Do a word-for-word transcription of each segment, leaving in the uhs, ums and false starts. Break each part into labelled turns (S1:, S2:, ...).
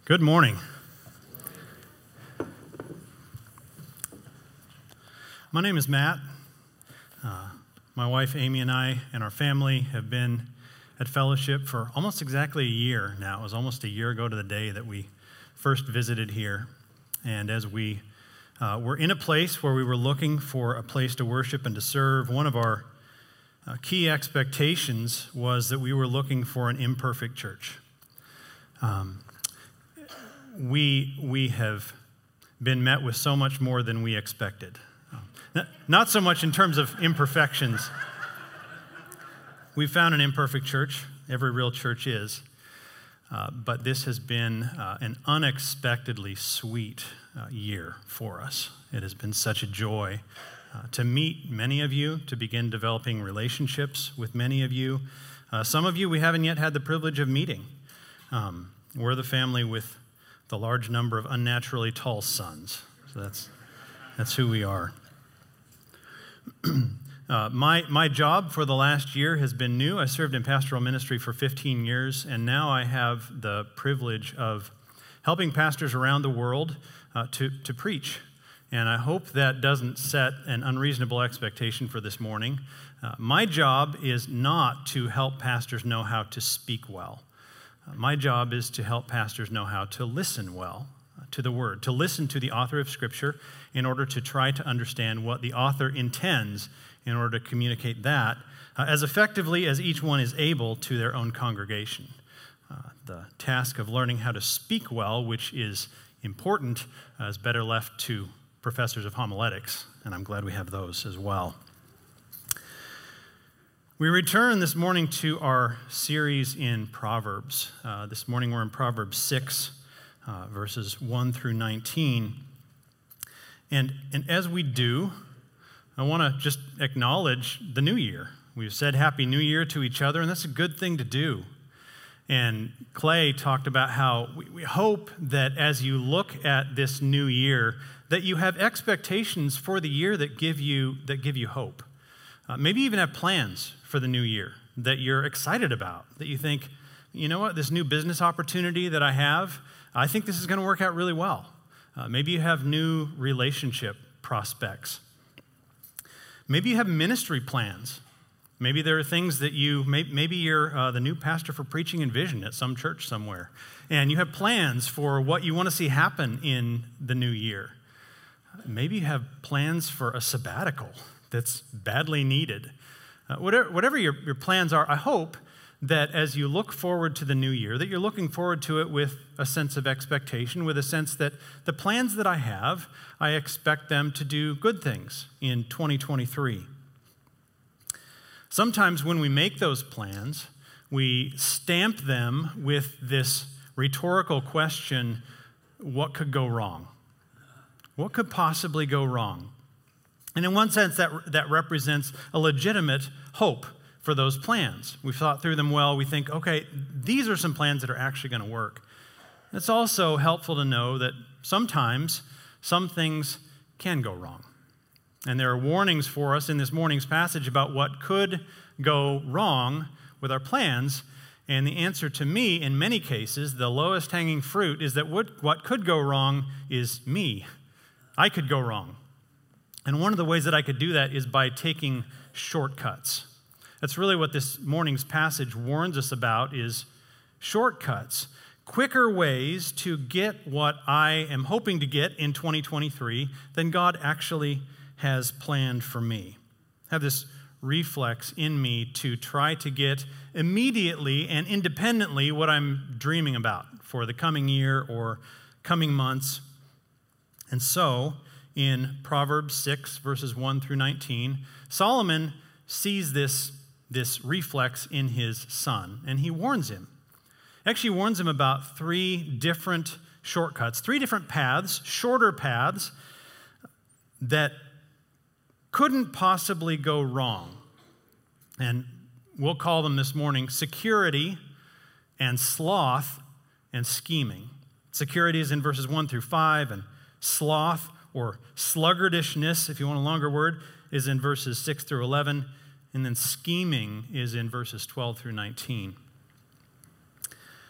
S1: Good morning. My name is Matt. Uh, my wife Amy and I and our family have been at Fellowship for almost exactly a year now. It was almost a year ago to the day that we first visited here. And as we uh, were in a place where we were looking for a place to worship and to serve, one of our uh, key expectations was that we were looking for an imperfect church. Um, We we have been met with so much more than we expected. Not so much in terms of imperfections. We found an imperfect church. Every real church is. Uh, but this has been uh, an unexpectedly sweet uh, year for us. It has been such a joy uh, to meet many of you, to begin developing relationships with many of you. Uh, some of you we haven't yet had the privilege of meeting. Um, we're the family with the large number of unnaturally tall sons. So that's that's who we are. uh, my my job for the last year has been new. I served in pastoral ministry for fifteen years, and now I have the privilege of helping pastors around the world uh, to, to preach. And I hope that doesn't set an unreasonable expectation for this morning. Uh, my job is not to help pastors know how to speak well. My job is to help pastors know how to listen well to the Word, to listen to the author of Scripture in order to try to understand what the author intends in order to communicate that uh, as effectively as each one is able to their own congregation. Uh, the task of learning how to speak well, which is important, uh, is better left to professors of homiletics, and I'm glad we have those as well. We return this morning to our series in Proverbs. Uh, this morning we're in Proverbs six, uh, verses one through nineteen. And, and as we do, I want to just acknowledge the new year. We've said Happy New Year to each other, and that's a good thing to do. And Clay talked about how we, we hope that as you look at this new year, that you have expectations for the year that give you, that give you hope. Uh, maybe even have plans for the new year that you're excited about, that you think, you know what, this new business opportunity that I have, I think this is going to work out really well. Uh, maybe you have new relationship prospects. Maybe you have ministry plans. Maybe there are things that you, maybe you're uh, the new pastor for Preaching and Vision at some church somewhere, and you have plans for what you want to see happen in the new year. Maybe you have plans for a sabbatical that's badly needed. Uh, whatever whatever your, your plans are, I hope that as you look forward to the new year, that you're looking forward to it with a sense of expectation, with a sense that the plans that I have, I expect them to do good things in twenty twenty-three. Sometimes when we make those plans, we stamp them with this rhetorical question, what could go wrong? What could possibly go wrong? And in one sense, that, that represents a legitimate hope for those plans. We've thought through them well. We think, okay, these are some plans that are actually going to work. It's also helpful to know that sometimes some things can go wrong. And there are warnings for us in this morning's passage about what could go wrong with our plans. And the answer to me, in many cases, the lowest hanging fruit is that what, what could go wrong is me. I could go wrong. And one of the ways that I could do that is by taking shortcuts. That's really what this morning's passage warns us about, is shortcuts, quicker ways to get what I am hoping to get in twenty twenty-three than God actually has planned for me. I have this reflex in me to try to get immediately and independently what I'm dreaming about for the coming year or coming months. And so, in Proverbs six, verses one through nineteen, Solomon sees this, this reflex in his son, and he warns him. Actually warns him about three different shortcuts, three different paths, shorter paths, that couldn't possibly go wrong. And we'll call them this morning security and sloth and scheming. Security is in verses one through five, and sloth, or sluggardishness, if you want a longer word, is in verses six through eleven, and then scheming is in verses twelve through nineteen.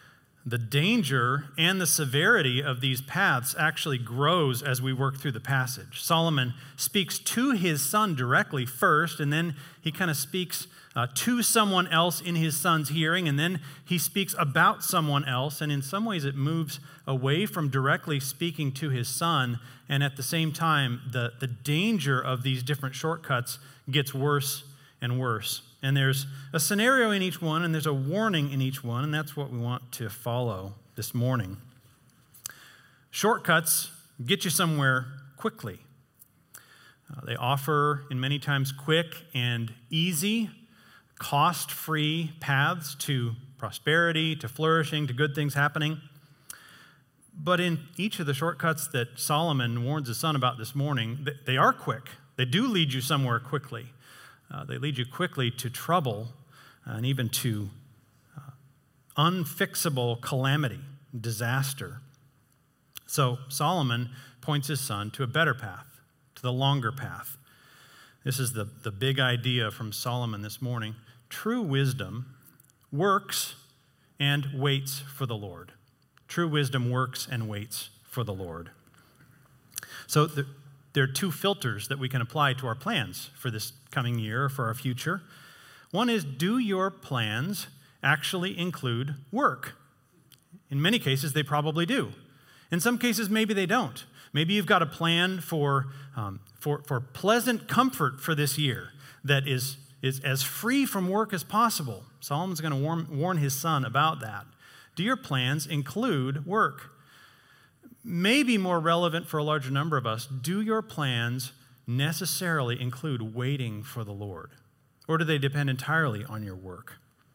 S1: The danger and the severity of these paths actually grows as we work through the passage. Solomon speaks to his son directly first, and then he kind of speaks uh, to someone else in his son's hearing, and then he speaks about someone else, and in some ways it moves away from directly speaking to his son, and at the same time, the, the danger of these different shortcuts gets worse and worse. And there's a scenario in each one, and there's a warning in each one, and that's what we want to follow this morning. Shortcuts get you somewhere quickly. Uh, they offer, in many times, quick and easy, cost-free paths to prosperity, to flourishing, to good things happening. But in each of the shortcuts that Solomon warns his son about this morning, they are quick. They do lead you somewhere quickly. Uh, they lead you quickly to trouble and even to uh, unfixable calamity, disaster. So Solomon points his son to a better path, to the longer path. This is the, the big idea from Solomon this morning. True wisdom works and waits for the Lord. True wisdom works and waits for the Lord. So the There are two filters that we can apply to our plans for this coming year or for our future. One is, do your plans actually include work? In many cases, they probably do. In some cases, maybe they don't. Maybe you've got a plan for, um, for, for pleasant comfort for this year that is, is as free from work as possible. Solomon's going to warn, warn his son about that. Do your plans include work? Maybe more relevant for a larger number of us, do your plans necessarily include waiting for the Lord? Or do they depend entirely on your work?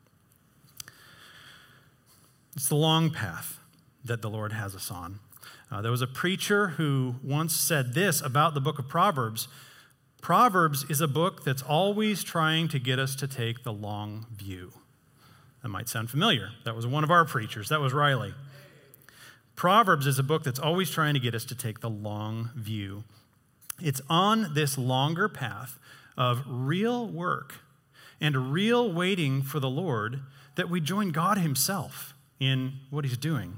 S1: It's the long path that the Lord has us on. Uh, there was a preacher who once said this about the book of Proverbs. Proverbs is a book that's always trying to get us to take the long view. That might sound familiar. That was one of our preachers. That was Riley. Proverbs is a book that's always trying to get us to take the long view. It's on this longer path of real work and real waiting for the Lord that we join God himself in what he's doing.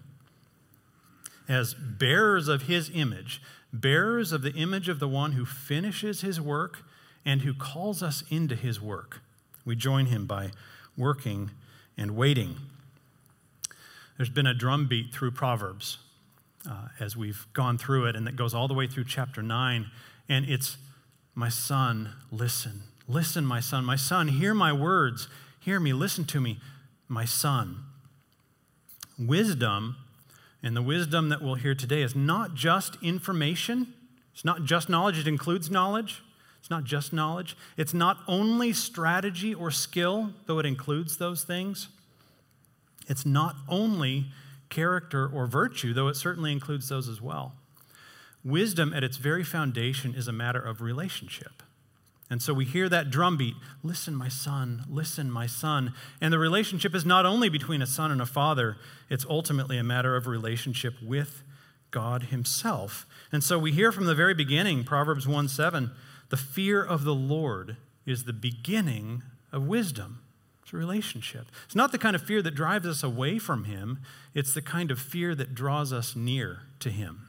S1: As bearers of his image, bearers of the image of the one who finishes his work and who calls us into his work, we join him by working and waiting. There's been a drumbeat through Proverbs uh, as we've gone through it, and that goes all the way through chapter nine. And it's, my son, listen. Listen, my son. My son, hear my words. Hear me. Listen to me, my son. Wisdom, and the wisdom that we'll hear today, is not just information. It's not just knowledge. It includes knowledge. It's not just knowledge. It's not only strategy or skill, though it includes those things. It's not only character or virtue, though it certainly includes those as well. Wisdom at its very foundation is a matter of relationship. And so we hear that drumbeat, listen, my son, listen, my son. And the relationship is not only between a son and a father, it's ultimately a matter of relationship with God himself. And so we hear from the very beginning, Proverbs one seven, the fear of the Lord is the beginning of wisdom. It's a relationship. It's not the kind of fear that drives us away from him. It's the kind of fear that draws us near to him.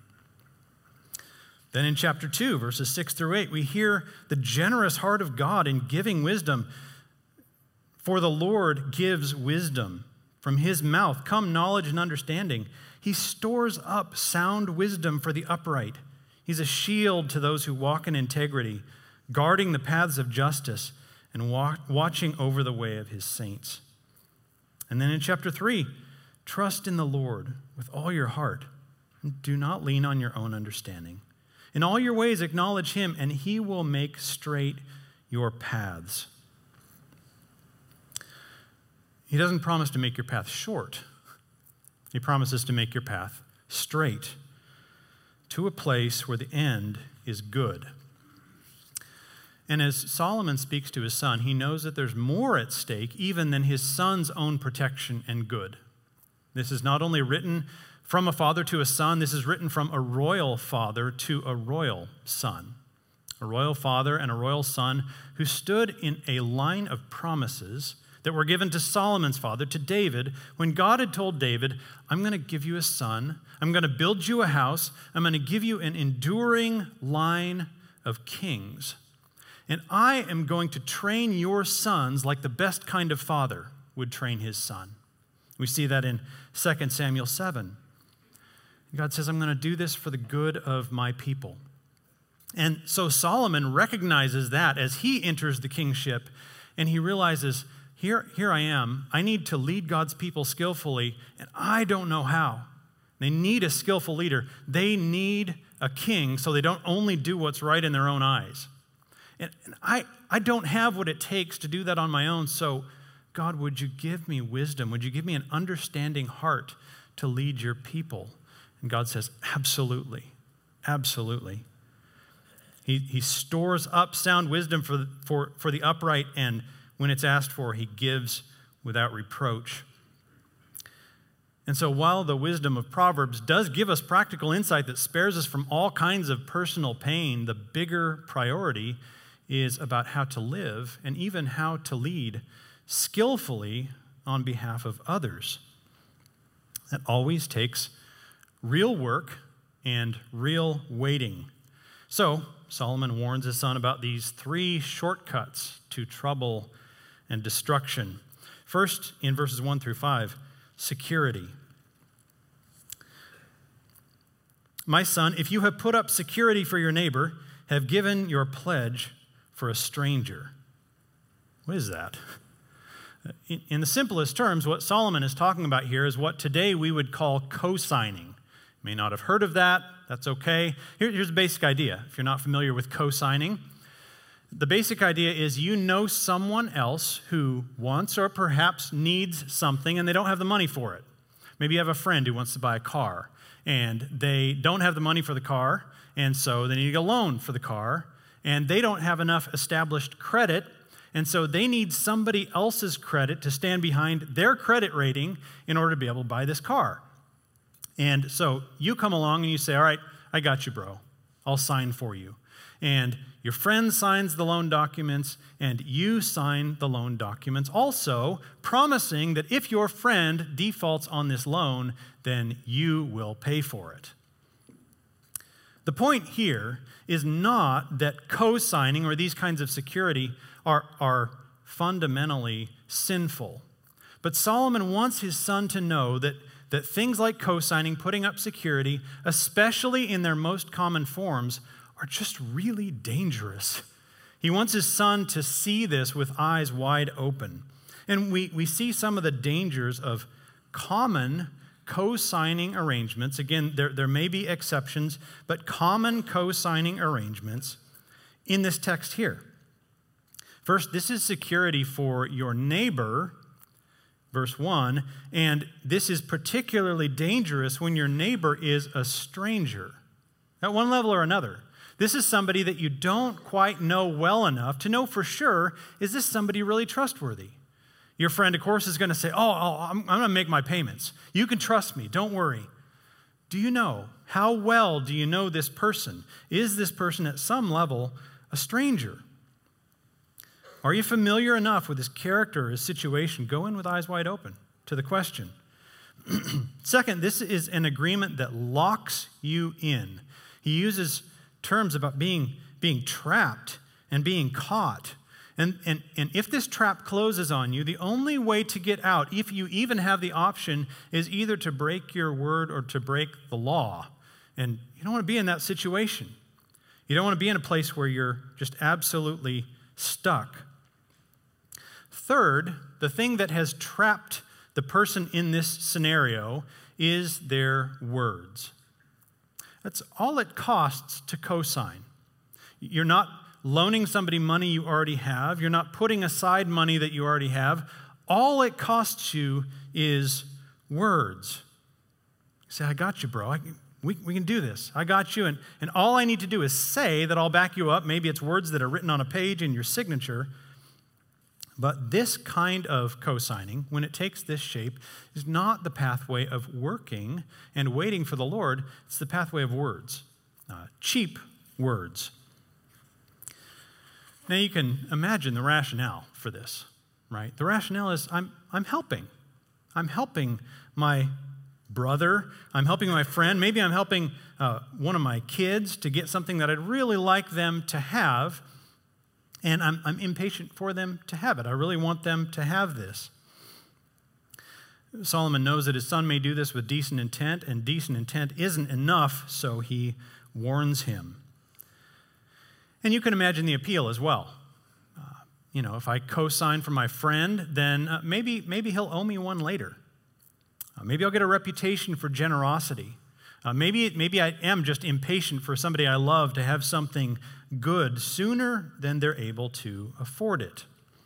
S1: Then in chapter two, verses six through eight, we hear the generous heart of God in giving wisdom. For the Lord gives wisdom. From his mouth come knowledge and understanding. He stores up sound wisdom for the upright. He's a shield to those who walk in integrity, guarding the paths of justice, and watching over the way of his saints. And then in chapter three, trust in the Lord with all your heart, and do not lean on your own understanding. In all your ways acknowledge him, and he will make straight your paths. He doesn't promise to make your path short. He promises to make your path straight to a place where the end is good. And as Solomon speaks to his son, he knows that there's more at stake even than his son's own protection and good. This is not only written from a father to a son, this is written from a royal father to a royal son. A royal father and a royal son who stood in a line of promises that were given to Solomon's father, to David, when God had told David, I'm going to give you a son, I'm going to build you a house, I'm going to give you an enduring line of kings, and I am going to train your sons like the best kind of father would train his son. We see that in Second Samuel seven. God says, I'm going to do this for the good of my people. And so Solomon recognizes that as he enters the kingship, and he realizes, here, here I am. I need to lead God's people skillfully, and I don't know how. They need a skillful leader. They need a king so they don't only do what's right in their own eyes. And, and I, I don't have what it takes to do that on my own, so God, would you give me wisdom? Would you give me an understanding heart to lead your people? And God says, absolutely, absolutely. He, he stores up sound wisdom for, for, for the upright, and when it's asked for, he gives without reproach. And so while the wisdom of Proverbs does give us practical insight that spares us from all kinds of personal pain, the bigger priority is about how to live and even how to lead skillfully on behalf of others. That always takes real work and real waiting. So Solomon warns his son about these three shortcuts to trouble and destruction. First, in verses one through five, security. My son, if you have put up security for your neighbor, have given your pledge for a stranger. What is that? In, in the simplest terms, what Solomon is talking about here is what today we would call co-signing. You may not have heard of that. That's okay. Here, here's the basic idea. If you're not familiar with co-signing, the basic idea is you know someone else who wants or perhaps needs something and they don't have the money for it. Maybe you have a friend who wants to buy a car and they don't have the money for the car, and so they need a loan for the car, and they don't have enough established credit, and so they need somebody else's credit to stand behind their credit rating in order to be able to buy this car. And so you come along and you say, all right, I got you, bro. I'll sign for you. And your friend signs the loan documents, and you sign the loan documents also, promising that if your friend defaults on this loan, then you will pay for it. The point here is not that co-signing or these kinds of security are, are fundamentally sinful. But Solomon wants his son to know that, that things like co-signing, putting up security, especially in their most common forms, are just really dangerous. He wants his son to see this with eyes wide open. And we, we see some of the dangers of common co-signing arrangements. Again, there, there may be exceptions, but common co-signing arrangements in this text here. First, this is security for your neighbor, verse one, and this is particularly dangerous when your neighbor is a stranger, at one level or another. This is somebody that you don't quite know well enough to know for sure, is this somebody really trustworthy? Your friend, of course, is going to say, oh, oh I'm, I'm going to make my payments. You can trust me. Don't worry. Do you know? How well do you know this person? Is this person at some level a stranger? Are you familiar enough with his character, his situation? Go in with eyes wide open to the question. Second, this is an agreement that locks you in. He uses terms about being, being trapped and being caught. And, and, and if this trap closes on you, the only way to get out, if you even have the option, is either to break your word or to break the law. And you don't want to be in that situation. You don't want to be in a place where you're just absolutely stuck. Third, the thing that has trapped the person in this scenario is their words. That's all it costs to co-sign. You're not loaning somebody money you already have. You're not putting aside money that you already have. All it costs you is words. You say, I got you, bro. I, we, we can do this. I got you. And, and all I need to do is say that I'll back you up. Maybe it's words that are written on a page in your signature. But this kind of co-signing, when it takes this shape, is not the pathway of working and waiting for the Lord. It's the pathway of words, uh, cheap words. Now you can imagine the rationale for this. right? The rationale is I'm, I'm helping. I'm helping my brother. I'm helping my friend. Maybe I'm helping uh, one of my kids to get something that I'd really like them to have, and I'm, I'm impatient for them to have it. I really want them to have this. Solomon knows that his son may do this with decent intent, and decent intent isn't enough, so he warns him. And you can imagine the appeal as well. Uh, you know, if I co-sign for my friend, then uh, maybe, maybe he'll owe me one later. Uh, maybe I'll get a reputation for generosity. Uh, maybe, maybe I am just impatient for somebody I love to have something good sooner than they're able to afford it.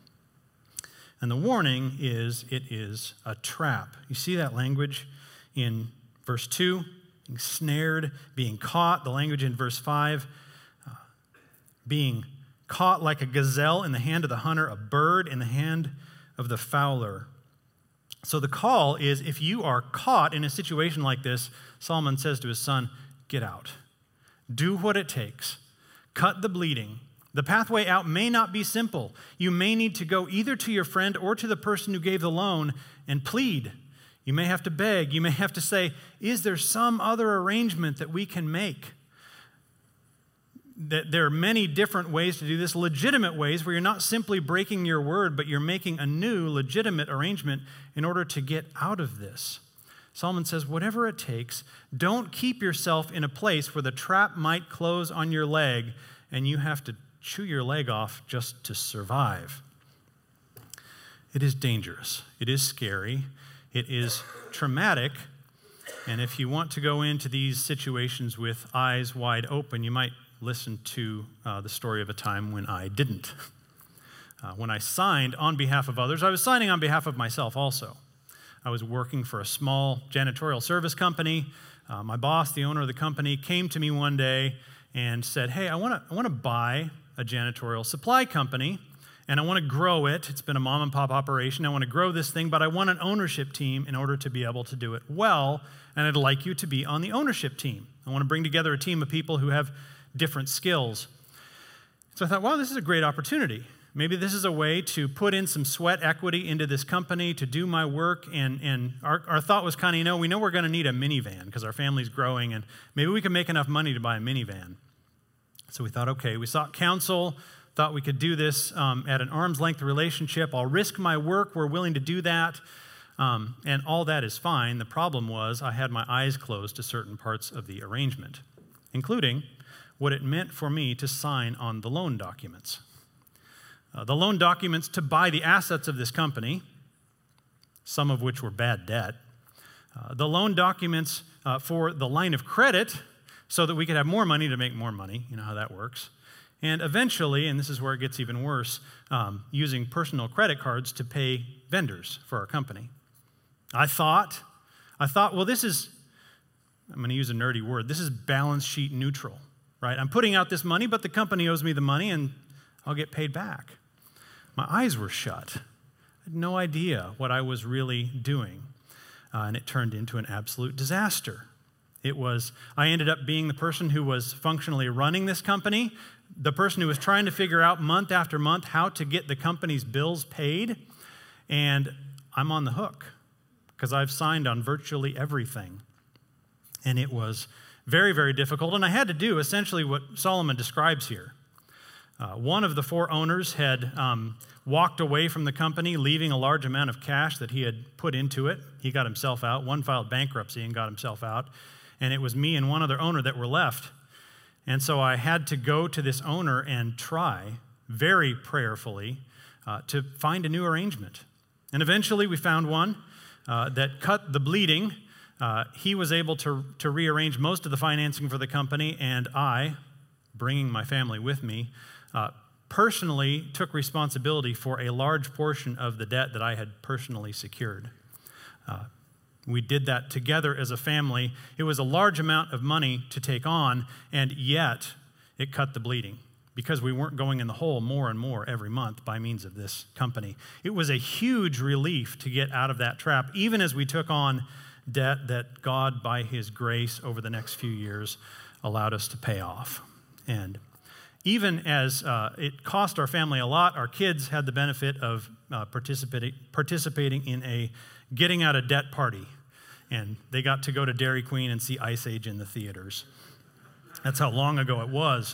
S1: And the warning is it is a trap. You see that language in verse two, being snared, being caught. The language in verse five, uh, being caught like a gazelle in the hand of the hunter, a bird in the hand of the fowler. So the call is, if you are caught in a situation like this, Solomon says to his son, get out. Do what it takes. Cut the bleeding. The pathway out may not be simple. You may need to go either to your friend or to the person who gave the loan and plead. You may have to beg. You may have to say, is there some other arrangement that we can make? There are many different ways to do this, legitimate ways where you're not simply breaking your word, but you're making a new legitimate arrangement in order to get out of this. Solomon says, whatever it takes, don't keep yourself in a place where the trap might close on your leg and you have to chew your leg off just to survive. It is dangerous. It is scary. It is traumatic. And if you want to go into these situations with eyes wide open, you might listen to uh, the story of a time when I didn't. Uh, when I signed on behalf of others, I was signing on behalf of myself also. I was working for a small janitorial service company. Uh, my boss, the owner of the company, came to me one day and said, hey, I want to I want to buy a janitorial supply company, and I want to grow it. It's been a mom and pop operation. I want to grow this thing, but I want an ownership team in order to be able to do it well, and I'd like you to be on the ownership team. I want to bring together a team of people who have different skills. So I thought, wow, this is a great opportunity. Maybe this is a way to put in some sweat equity into this company to do my work, and, and our, our thought was kind of, you know, we know we're going to need a minivan because our family's growing, and maybe we can make enough money to buy a minivan. So we thought, okay, we sought counsel, thought we could do this um, at an arm's length relationship. I'll risk my work. We're willing to do that. Um, and all that is fine. The problem was I had my eyes closed to certain parts of the arrangement, including what it meant for me to sign on the loan documents. Uh, the loan documents to buy the assets of this company, some of which were bad debt. Uh, the loan documents uh, for the line of credit, so that we could have more money to make more money. You know how that works. And eventually, and this is where it gets even worse, um, using personal credit cards to pay vendors for our company. I thought, I thought, well, this is, I'm going to use a nerdy word, this is balance sheet neutral, right? I'm putting out this money, but the company owes me the money, and I'll get paid back. My eyes were shut. I had no idea what I was really doing, uh, and it turned into an absolute disaster. It was, I ended up being the person who was functionally running this company, the person who was trying to figure out month after month how to get the company's bills paid, and I'm on the hook because I've signed on virtually everything. And it was very, very difficult, and I had to do essentially what Solomon describes here. Uh, one of the four owners had um, walked away from the company, leaving a large amount of cash that he had put into it. He got himself out. One filed bankruptcy and got himself out. And it was me and one other owner that were left. And so I had to go to this owner and try, very prayerfully, uh, to find a new arrangement. And eventually we found one uh, that cut the bleeding. Uh, he was able to, to rearrange most of the financing for the company, and I, bringing my family with me, uh, personally took responsibility for a large portion of the debt that I had personally secured. Uh, We did that together as a family. It was a large amount of money to take on, and yet it cut the bleeding because we weren't going in the hole more and more every month by means of this company. It was a huge relief to get out of that trap, even as we took on debt that God, by His grace over the next few years, allowed us to pay off. And even as uh, it cost our family a lot, our kids had the benefit of uh, participating, participating in a getting out of debt party. And they got to go to Dairy Queen and see Ice Age in the theaters. That's how long ago it was.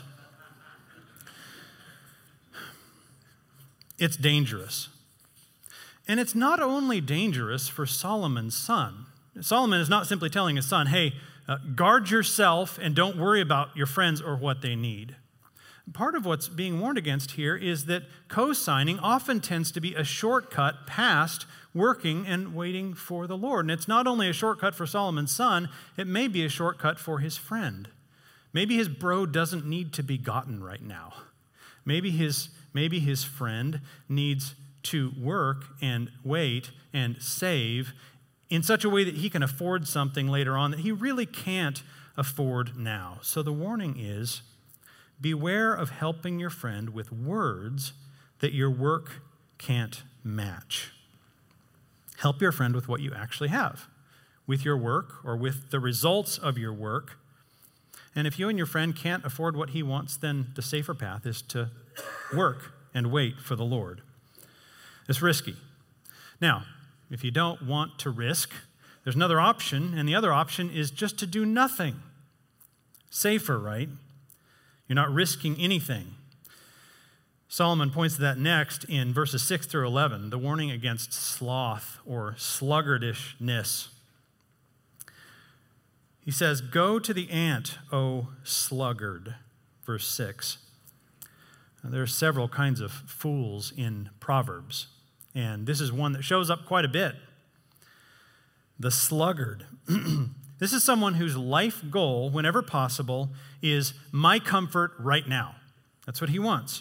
S1: It's dangerous. And it's not only dangerous for Solomon's son. Solomon is not simply telling his son, hey, uh, guard yourself and don't worry about your friends or what they need. Part of what's being warned against here is that co-signing often tends to be a shortcut past working and waiting for the Lord. And it's not only a shortcut for Solomon's son, it may be a shortcut for his friend. Maybe his bro doesn't need to be gotten right now. Maybe his, maybe his friend needs to work and wait and save in such a way that he can afford something later on that he really can't afford now. So the warning is, beware of helping your friend with words that your work can't match. Help your friend with what you actually have, with your work or with the results of your work. And if you and your friend can't afford what he wants, then the safer path is to work and wait for the Lord. It's risky. Now, if you don't want to risk, there's another option, and the other option is just to do nothing. Safer, right? You're not risking anything. Solomon points to that next in verses six through eleven, the warning against sloth or sluggardishness. He says, "Go to the ant, O sluggard," verse six. Now, there are several kinds of fools in Proverbs, and this is one that shows up quite a bit. The sluggard. This is someone whose life goal, whenever possible, is my comfort right now. That's what he wants.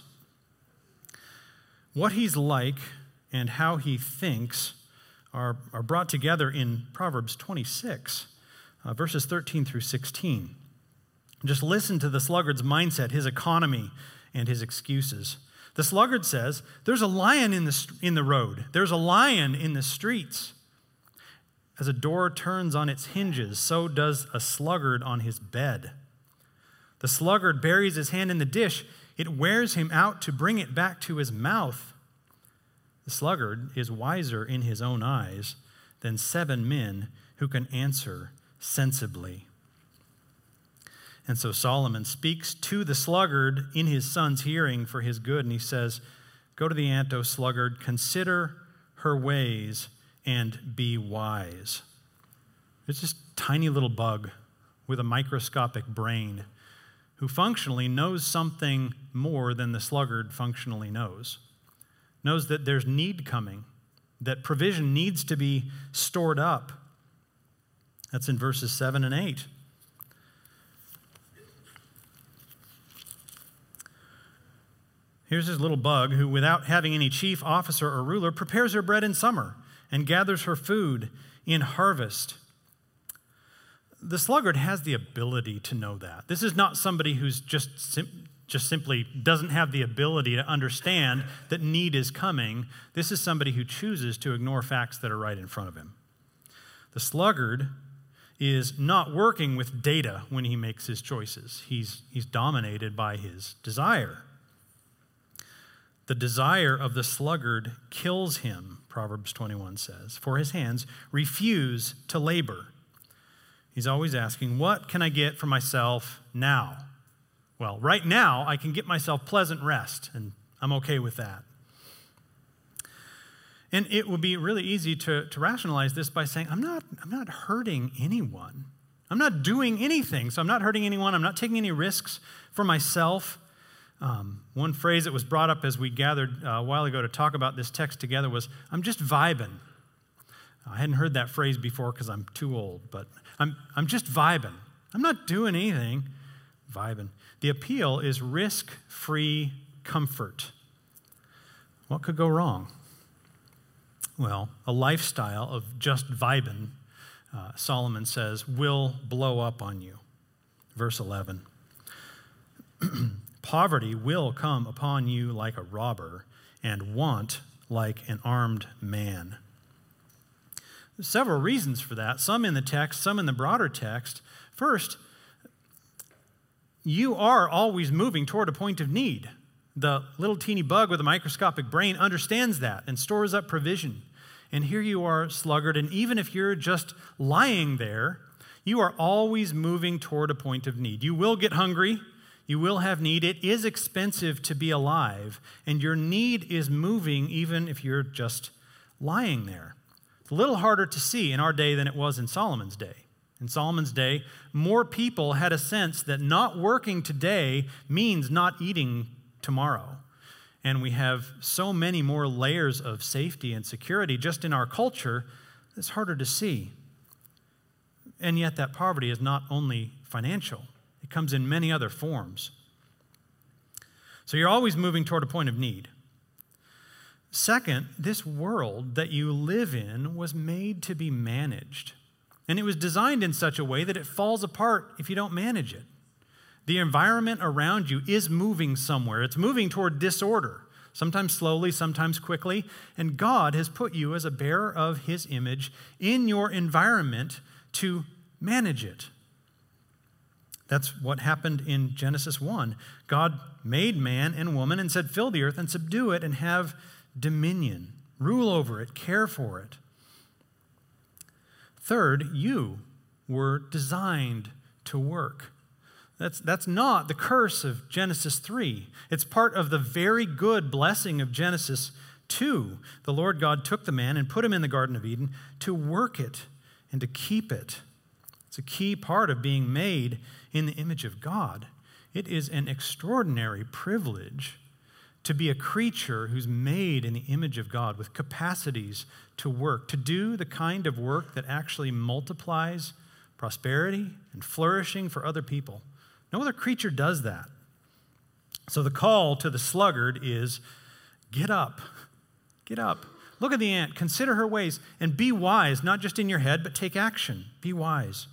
S1: What he's like and how he thinks are, are brought together in Proverbs twenty-six, uh, verses thirteen through sixteen. Just listen to the sluggard's mindset, his economy, and his excuses. The sluggard says, there's a lion in the, in the road. There's a lion in the streets. As a door turns on its hinges, so does a sluggard on his bed. The sluggard buries his hand in the dish. It wears him out to bring it back to his mouth. The sluggard is wiser in his own eyes than seven men who can answer sensibly. And so Solomon speaks to the sluggard in his son's hearing for his good, and he says, "Go to the ant, O sluggard, consider her ways, and be wise." It's just a tiny little bug with a microscopic brain who functionally knows something more than the sluggard functionally knows. Knows that there's need coming, that provision needs to be stored up. That's in verses seven and eight. Here's this little bug who, without having any chief officer or ruler, prepares her bread in summer and gathers her food in harvest. The sluggard has the ability to know that. This is not somebody who's just, sim- just simply doesn't have the ability to understand that need is coming. This is somebody who chooses to ignore facts that are right in front of him. The sluggard is not working with data when he makes his choices. He's, he's dominated by his desire. The desire of the sluggard kills him, Proverbs twenty-one says, for his hands refuse to labor. He's always asking, what can I get for myself now? Well, right now, I can get myself pleasant rest, and I'm okay with that. And it would be really easy to, to rationalize this by saying, I'm not, I'm not hurting anyone. I'm not doing anything, so I'm not hurting anyone. I'm not taking any risks for myself. Um, one phrase that was brought up as we gathered uh, a while ago to talk about this text together was, I'm just vibing. I hadn't heard that phrase before because I'm too old, but I'm, I'm just vibing. I'm not doing anything. Vibing. The appeal is risk-free comfort. What could go wrong? Well, a lifestyle of just vibing, uh, Solomon says, will blow up on you. Verse eleven. Poverty will come upon you like a robber, and want like an armed man. There's several reasons for that, some in the text, some in the broader text. First, you are always moving toward a point of need. The little teeny bug with a microscopic brain understands that and stores up provision. And here you are, sluggard, and even if you're just lying there, you are always moving toward a point of need. You will get hungry. You will have need. It is expensive to be alive, and your need is moving even if you're just lying there. It's a little harder to see in our day than it was in Solomon's day. In Solomon's day, more people had a sense that not working today means not eating tomorrow. And we have so many more layers of safety and security just in our culture, it's harder to see. And yet that poverty is not only financial. It comes in many other forms. So you're always moving toward a point of need. Second, this world that you live in was made to be managed. And it was designed in such a way that it falls apart if you don't manage it. The environment around you is moving somewhere. It's moving toward disorder, sometimes slowly, sometimes quickly. And God has put you as a bearer of His image in your environment to manage it. That's what happened in Genesis one. God made man and woman and said, fill the earth and subdue it and have dominion. Rule over it, care for it. Third, you were designed to work. That's, that's not the curse of Genesis three. It's part of the very good blessing of Genesis two. The Lord God took the man and put him in the Garden of Eden to work it and to keep it. It's a key part of being made in the image of God. It is an extraordinary privilege to be a creature who's made in the image of God with capacities to work, to do the kind of work that actually multiplies prosperity and flourishing for other people. No other creature does that. So the call to the sluggard is, get up, get up. Look at the ant, consider her ways, and be wise, not just in your head, but take action. Be wise.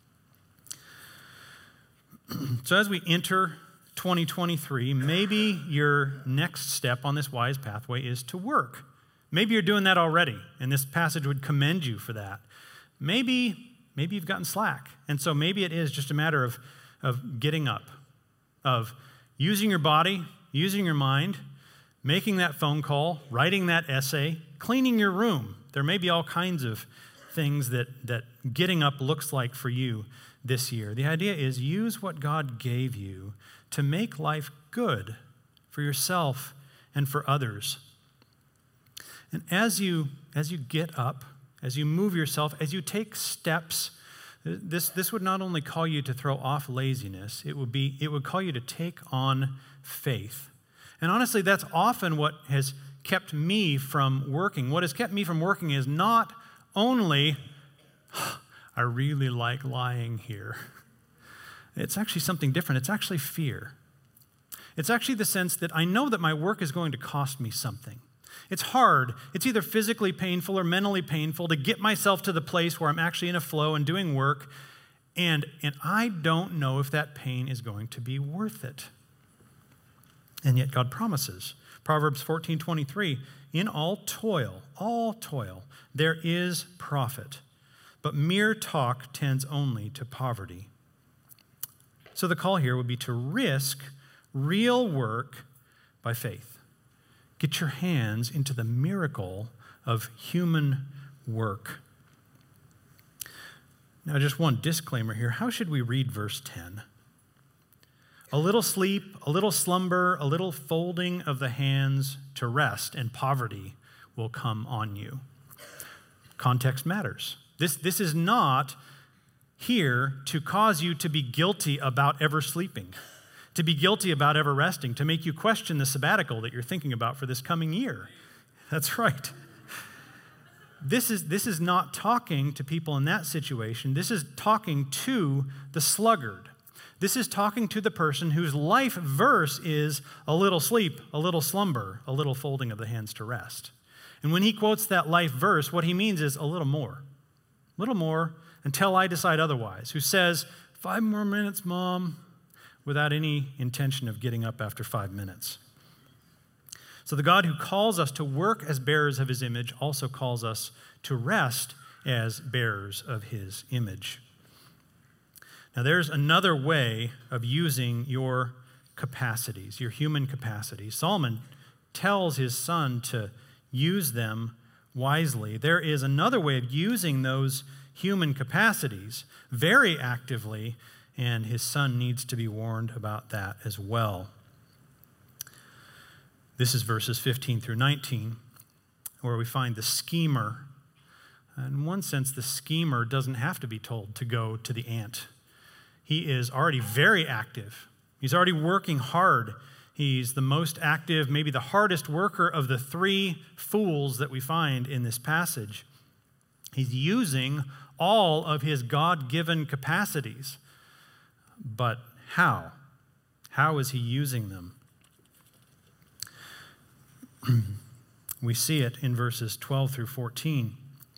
S1: So as we enter twenty twenty-three, maybe your next step on this wise pathway is to work. Maybe you're doing that already, and this passage would commend you for that. Maybe, maybe you've gotten slack, and so maybe it is just a matter of, of getting up, of using your body, using your mind, making that phone call, writing that essay, cleaning your room. There may be all kinds of things that, that getting up looks like for you this year. The idea is use what God gave you to make life good for yourself and for others. And as you, as you get up, as you move yourself, as you take steps, this, this would not only call you to throw off laziness, it would be, it would call you to take on faith. And honestly, that's often what has kept me from working. What has kept me from working is not only, I really like lying here. It's actually something different. It's actually fear. It's actually the sense that I know that my work is going to cost me something. It's hard. It's either physically painful or mentally painful to get myself to the place where I'm actually in a flow and doing work, and, and I don't know if that pain is going to be worth it. And yet God promises. Proverbs fourteen twenty-three, in all toil, all toil, there is profit, but mere talk tends only to poverty. So the call here would be to risk real work by faith. Get your hands into the miracle of human work. Now, just one disclaimer here. How should we read verse ten? A little sleep, a little slumber, a little folding of the hands to rest, and poverty will come on you. Context matters. This, this is not here to cause you to be guilty about ever sleeping, to be guilty about ever resting, to make you question the sabbatical that you're thinking about for this coming year. That's right. This is, this is not talking to people in that situation. This is talking to the sluggard. This is talking to the person whose life verse is a little sleep, a little slumber, a little folding of the hands to rest. And when he quotes that life verse, what he means is a little more, a little more until I decide otherwise, who says, five more minutes, Mom, without any intention of getting up after five minutes. So the God who calls us to work as bearers of his image also calls us to rest as bearers of his image. Now, there's another way of using your capacities, your human capacities. Solomon tells his son to use them wisely. There is another way of using those human capacities very actively, and his son needs to be warned about that as well. This is verses fifteen through nineteen, where we find the schemer. In one sense, the schemer doesn't have to be told to go to the ant. He is already very active. He's already working hard. He's the most active, maybe the hardest worker of the three fools that we find in this passage. He's using all of his God-given capacities. But how? How is he using them? We see it in verses twelve through fourteen.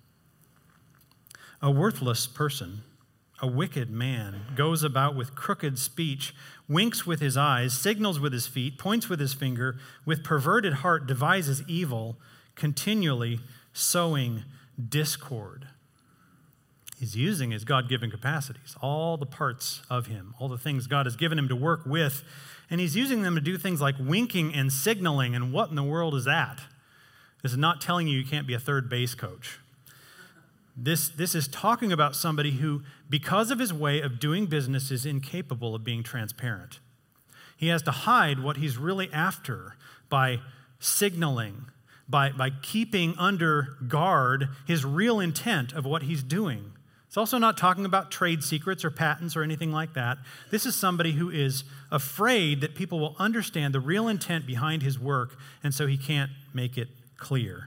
S1: A worthless person, a wicked man, goes about with crooked speech, winks with his eyes, signals with his feet, points with his finger, with perverted heart devises evil, continually sowing discord. He's using his God-given capacities, all the parts of him, all the things God has given him to work with, and he's using them to do things like winking and signaling, and what in the world is that? This is not telling you you can't be a third base coach. This, this is talking about somebody who, because of his way of doing business, is incapable of being transparent. He has to hide what he's really after by signaling, by, by keeping under guard his real intent of what he's doing. It's also not talking about trade secrets or patents or anything like that. This is somebody who is afraid that people will understand the real intent behind his work, and so he can't make it clear.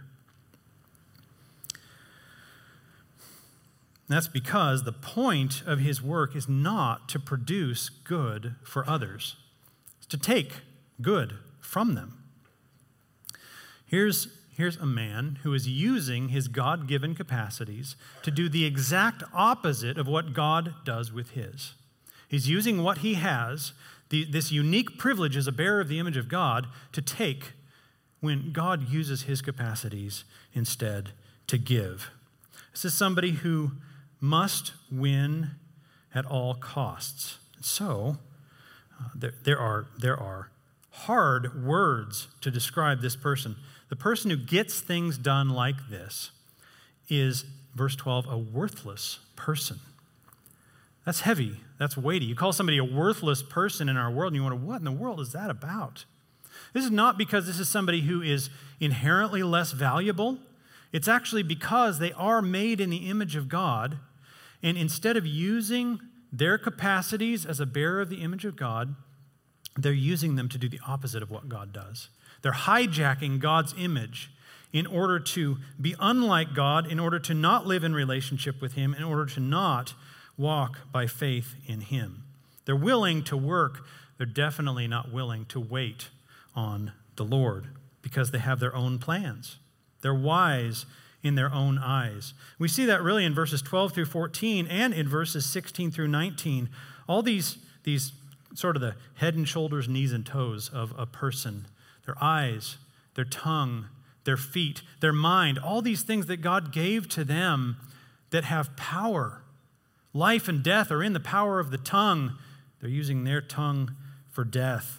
S1: That's because the point of his work is not to produce good for others. It's to take good from them. Here's, here's a man who is using his God-given capacities to do the exact opposite of what God does with his. He's using what he has, the, this unique privilege as a bearer of the image of God, to take when God uses his capacities instead to give. This is somebody who must win at all costs. So, uh, there, there, are, there are hard words to describe this person. The person who gets things done like this is, verse twelve, a worthless person. That's heavy. That's weighty. You call somebody a worthless person in our world, and you wonder, what in the world is that about? This is not because this is somebody who is inherently less valuable. It's actually because they are made in the image of God, and instead of using their capacities as a bearer of the image of God, they're using them to do the opposite of what God does. They're hijacking God's image in order to be unlike God, in order to not live in relationship with him, in order to not walk by faith in him. They're willing to work. They're definitely not willing to wait on the Lord because they have their own plans. They're wise in their own eyes. We see that really in verses twelve through fourteen and in verses sixteen through nineteen. All these, these sort of the head and shoulders, knees and toes of a person, their eyes, their tongue, their feet, their mind, all these things that God gave to them that have power. Life and death are in the power of the tongue. They're using their tongue for death.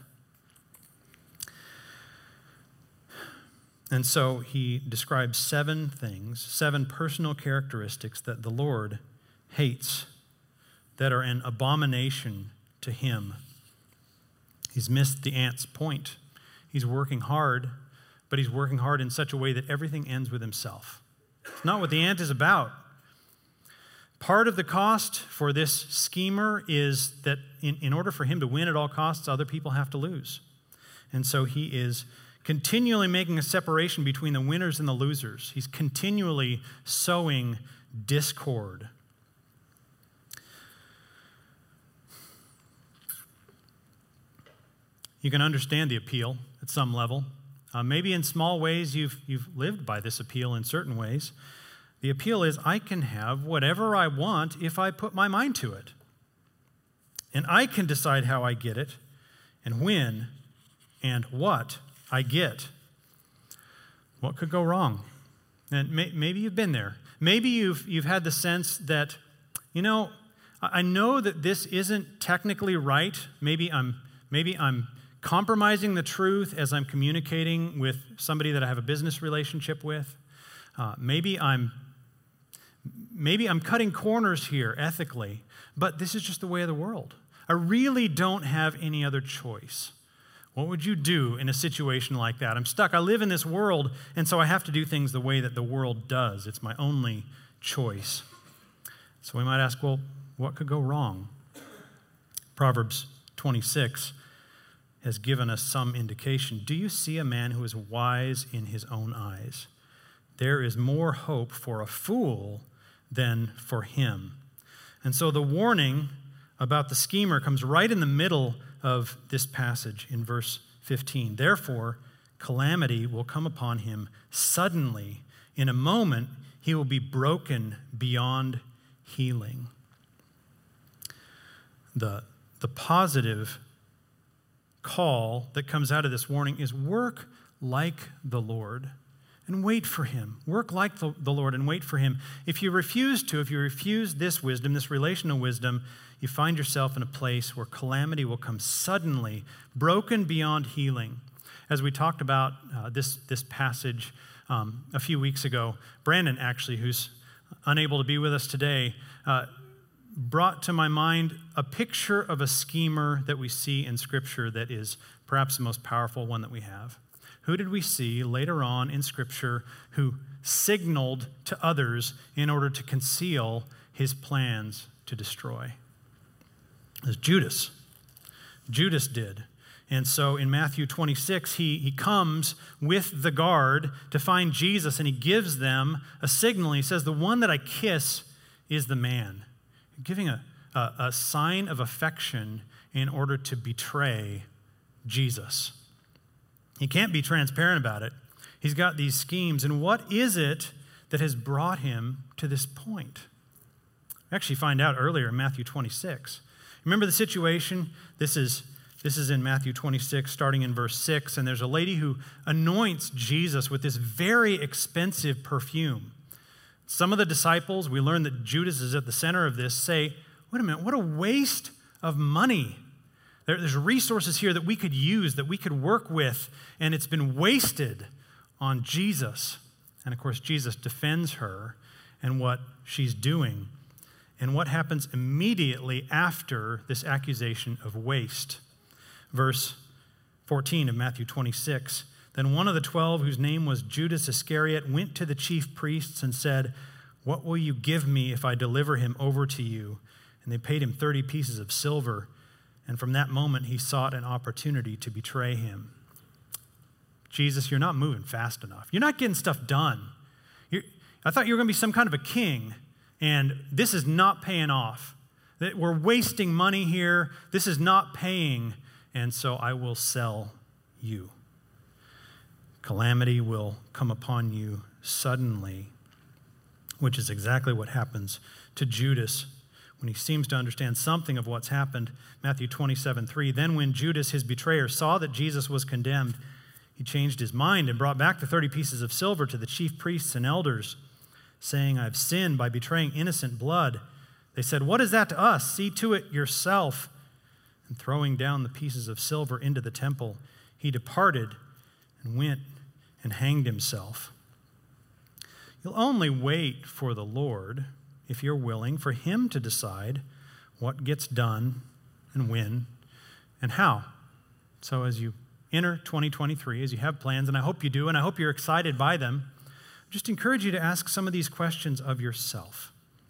S1: And so he describes seven things, seven personal characteristics that the Lord hates, that are an abomination to him. He's missed the ant's point. He's working hard, but he's working hard in such a way that everything ends with himself. It's not what the ant is about. Part of the cost for this schemer is that in, in order for him to win at all costs, other people have to lose. And so he is continually making a separation between the winners and the losers. He's continually sowing discord. You can understand the appeal at some level. Uh, maybe in small ways you've, you've lived by this appeal in certain ways. The appeal is I can have whatever I want if I put my mind to it. And I can decide how I get it and when and what I get. What could go wrong? And may, maybe you've been there. Maybe you've, you've had the sense that, you know, I know that this isn't technically right. Maybe I'm, maybe I'm compromising the truth as I'm communicating with somebody that I have a business relationship with. Uh, maybe I'm maybe I'm cutting corners here ethically, but this is just the way of the world. I really don't have any other choice. What would you do in a situation like that? I'm stuck. I live in this world, and so I have to do things the way that the world does. It's my only choice. So we might ask, well, what could go wrong? Proverbs twenty-six has given us some indication. Do you see a man who is wise in his own eyes? There is more hope for a fool than for him. And so the warning about the schemer comes right in the middle of this passage in verse fifteen. Therefore, calamity will come upon him suddenly. In a moment, he will be broken beyond healing. The, the positive call that comes out of this warning is work like the Lord and wait for him. Work like the, the Lord and wait for him. If you refuse to, if you refuse this wisdom, this relational wisdom, you find yourself in a place where calamity will come suddenly, broken beyond healing. As we talked about uh, this, this passage um, a few weeks ago, Brandon actually, who's unable to be with us today, uh, brought to my mind a picture of a schemer that we see in Scripture that is perhaps the most powerful one that we have. Who did we see later on in Scripture who signaled to others in order to conceal his plans to destroy? It was Judas. Judas did. And so in Matthew twenty-six, he, he comes with the guard to find Jesus, and he gives them a signal. He says, the one that I kiss is the man. Giving a, a, a sign of affection in order to betray Jesus. He can't be transparent about it. He's got these schemes. And what is it that has brought him to this point? We actually find out earlier in Matthew twenty-six. Remember the situation? This is, this is in Matthew twenty-six, starting in verse six. And there's a lady who anoints Jesus with this very expensive perfume. Some of the disciples, we learn that Judas is at the center of this, say, wait a minute, what a waste of money. There, there's resources here that we could use, that we could work with, and it's been wasted on Jesus. And of course, Jesus defends her and what she's doing. And what happens immediately after this accusation of waste? Verse fourteen of Matthew twenty-six. Then one of the twelve, whose name was Judas Iscariot, went to the chief priests and said, what will you give me if I deliver him over to you? And they paid him thirty pieces of silver. And from that moment, he sought an opportunity to betray him. Jesus, you're not moving fast enough. You're not getting stuff done. You're, I thought you were going to be some kind of a king, and this is not paying off. That we're wasting money here. This is not paying, and so I will sell you. Calamity will come upon you suddenly, which is exactly what happens to Judas when he seems to understand something of what's happened. Matthew twenty-seven three. Then when Judas, his betrayer, saw that Jesus was condemned, he changed his mind and brought back the thirty pieces of silver to the chief priests and elders, saying, I've sinned by betraying innocent blood. They said, what is that to us? See to it yourself. And throwing down the pieces of silver into the temple, he departed and went and hanged himself. You'll only wait for the Lord if you're willing for him to decide what gets done and when and how. So as you enter twenty twenty-three, as you have plans, and I hope you do, and I hope you're excited by them, I just encourage you to ask some of these questions of yourself.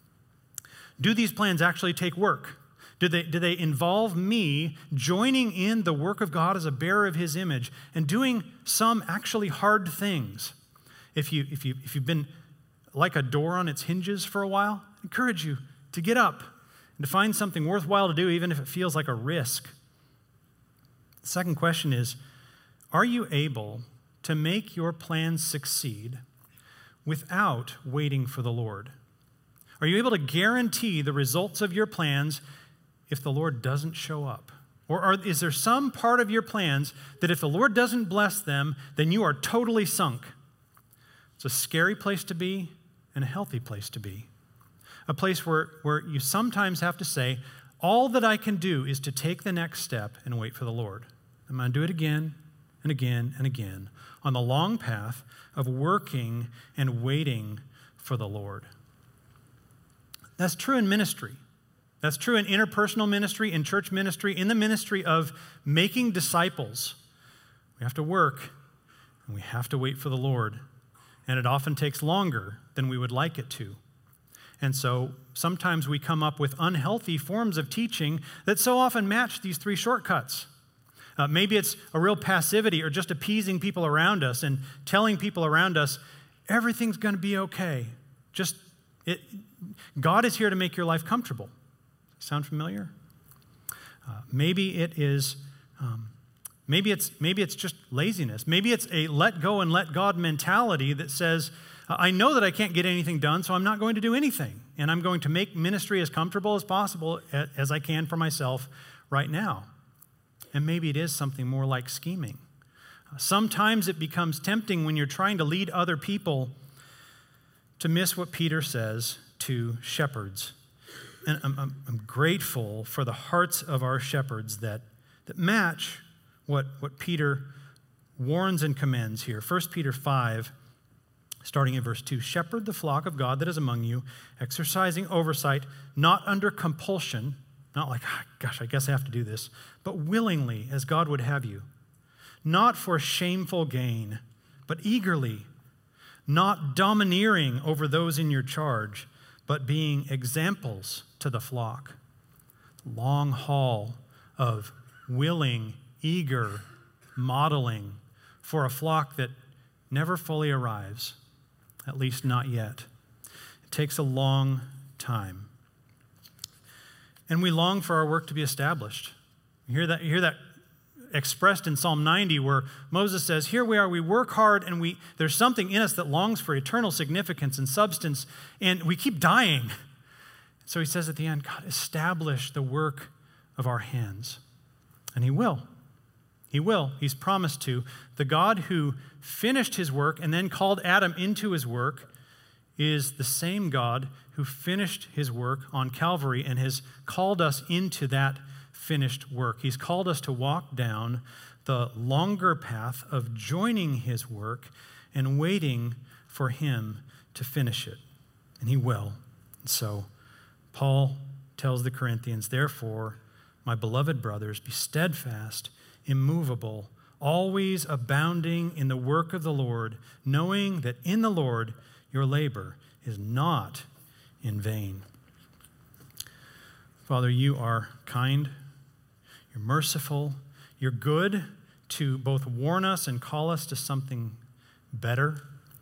S1: Do these plans actually take work? Do they, do they involve me joining in the work of God as a bearer of his image and doing some actually hard things? If, you, if, you, if you've been like a door on its hinges for a while, I encourage you to get up and to find something worthwhile to do, even if it feels like a risk. The second question is, are you able to make your plans succeed without waiting for the Lord? Are you able to guarantee the results of your plans if the Lord doesn't show up? Or are, is there some part of your plans that if the Lord doesn't bless them, then you are totally sunk? It's a scary place to be and a healthy place to be. a place where, where you sometimes have to say, all that I can do is to take the next step and wait for the Lord. I'm going to do it again and again and again on the long path of working and waiting for the Lord. That's true in ministry. That's true in interpersonal ministry, in church ministry, in the ministry of making disciples. We have to work and we have to wait for the Lord. And it often takes longer than we would like it to. And so sometimes we come up with unhealthy forms of teaching that so often match these three shortcuts. Uh, maybe it's a real passivity or just appeasing people around us and telling people around us, everything's going to be okay. Just, it, God is here to make your life comfortable. Sound familiar? Uh, maybe it is, um, maybe it's, maybe it's just laziness. Maybe it's a let go and let God mentality that says, I know that I can't get anything done, so I'm not going to do anything. And I'm going to make ministry as comfortable as possible as I can for myself right now. And maybe it is something more like scheming. Sometimes it becomes tempting when you're trying to lead other people to miss what Peter says to shepherds. And I'm, I'm, I'm grateful for the hearts of our shepherds that, that match what, what Peter warns and commends here. First Peter five, starting in verse two, shepherd the flock of God that is among you, exercising oversight, not under compulsion, not like, oh, gosh, I guess I have to do this, but willingly as God would have you, not for shameful gain, but eagerly, not domineering over those in your charge, but being examples to the flock. Long haul of willing, eager modeling for a flock that never fully arrives, at least not yet. It takes a long time. And we long for our work to be established. You hear that, you hear that expressed in Psalm ninety where Moses says, here we are, we work hard and we there's something in us that longs for eternal significance and substance, and we keep dying. So he says at the end, God, establish the work of our hands. And he will. He will. He's promised to. The God who finished his work and then called Adam into his work is the same God who finished his work on Calvary and has called us into that finished work. He's called us to walk down the longer path of joining his work and waiting for him to finish it. And he will. And so Paul tells the Corinthians, therefore, my beloved brothers, be steadfast, immovable, always abounding in the work of the Lord, knowing that in the Lord your labor is not in vain. Father, you are kind, you're merciful, you're good to both warn us and call us to something better.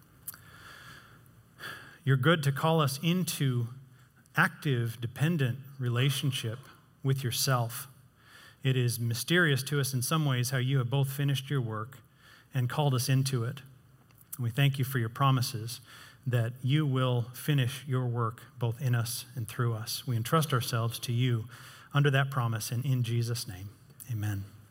S1: You're good to call us into active, dependent relationship with yourself. It is mysterious to us in some ways how you have both finished your work and called us into it. And we thank you for your promises that you will finish your work both in us and through us. We entrust ourselves to you under that promise, and in Jesus' name, amen.